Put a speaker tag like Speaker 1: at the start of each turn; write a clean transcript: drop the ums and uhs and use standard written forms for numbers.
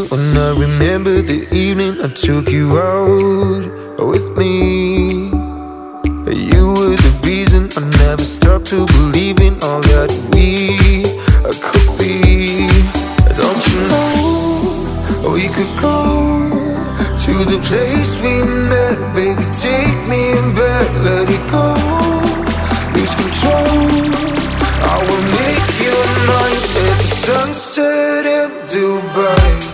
Speaker 1: And I remember the evening I took you out with me. You were the reason I never stopped to believe in all that we could be. Don't you know we could go to the place we met? Baby, take me back, let it go, lose control. I will make you mine at the sunset in Dubai.